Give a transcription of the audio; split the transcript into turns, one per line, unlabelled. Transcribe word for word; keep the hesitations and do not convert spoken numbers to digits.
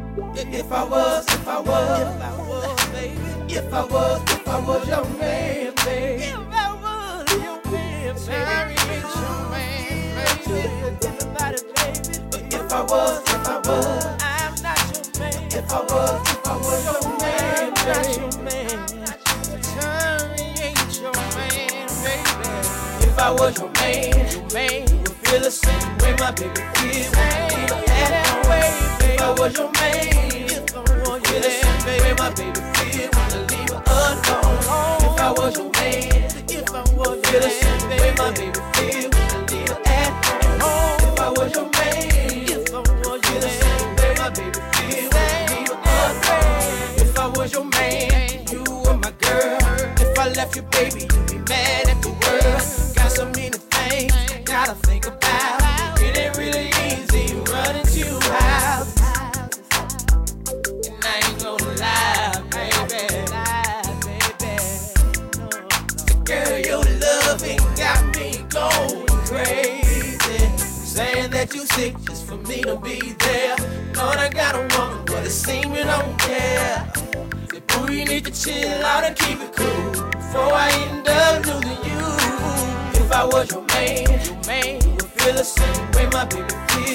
If I was, if I was, if I was, baby. If I was, if I was your man, baby. If I was your man, baby. Your man, baby. Think about it, baby. If I was, if I was, I'm not your man. If I was, if I was your man, baby. Not your man. Terry ain't your man, baby. If I was your man, your man would feel the same way my baby feels. Even that way, baby. If I was your man. Feel the same way my baby feel when I leave her alone. If I was your man, if I was feel the same way my baby feel when I leave her at home. If I was your man, if I was feel the same way my baby feel when I leave her alone. If I was your man, you were my girl. If I left you, baby, you'd be mad at the world. Got so many things I gotta think about. It ain't really easy running to your house. I ain't gonna lie, baby, lie, baby. Girl, your loving got me going crazy. Saying that you sick just for me to be there. Lord, I got a woman, but it seems you don't care. Say, boo, you need to chill out and keep it cool before I end up losing you. If I was your man, your man would feel the same way my baby feels.